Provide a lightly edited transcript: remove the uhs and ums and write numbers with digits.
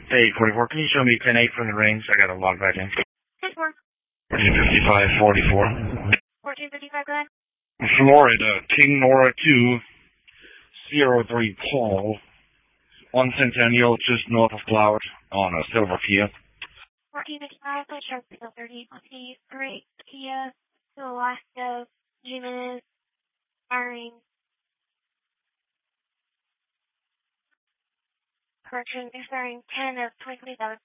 Hey, 44, can you show me pin 8 from the range? I gotta log back in. 10-4. 1455, 44. 1455, go ahead. Florida, King Nora 2, 03 Paul, 1 Centennial, just north of Cloud, on a silver Kia. 1455, please sharp 30. Great Kia to Alaska, G-Minute, firing. Correction, expiring 10 of 2027.